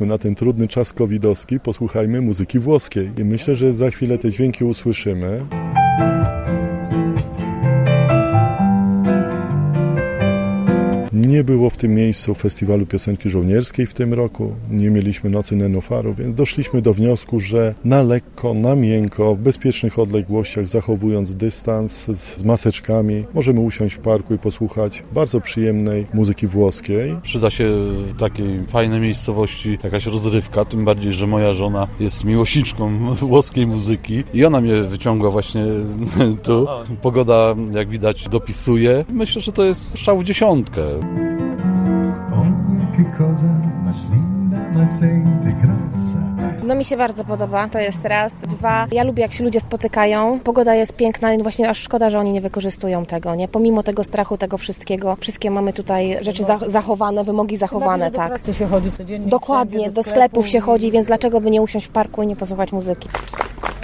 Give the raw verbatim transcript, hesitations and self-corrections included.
wpadliśmy na ten trudny czas covidowski, posłuchajmy muzyki włoskiej. I myślę, że za chwilę te dźwięki usłyszymy. Nie było w tym miejscu Festiwalu Piosenki Żołnierskiej w tym roku, nie mieliśmy Nocy Nenofaru, więc doszliśmy do wniosku, że na lekko, na miękko, w bezpiecznych odległościach, zachowując dystans z, z maseczkami, możemy usiąść w parku i posłuchać bardzo przyjemnej muzyki włoskiej. Przyda się w takiej fajnej miejscowości jakaś rozrywka, tym bardziej, że moja żona jest miłośniczką włoskiej muzyki i ona mnie wyciągła właśnie tu. Pogoda, jak widać, dopisuje. Myślę, że to jest strzał w dziesiątkę. No mi się bardzo podoba, to jest raz. Dwa, ja lubię jak się ludzie spotykają, pogoda jest piękna i właśnie aż szkoda, że oni nie wykorzystują tego, nie? Pomimo tego strachu, tego wszystkiego, wszystkie mamy tutaj rzeczy zachowane, wymogi zachowane, tak. Do pracy się chodzi codziennie. Dokładnie, do, do sklepów się chodzi, więc dlaczego by nie usiąść w parku i nie posłuchać muzyki?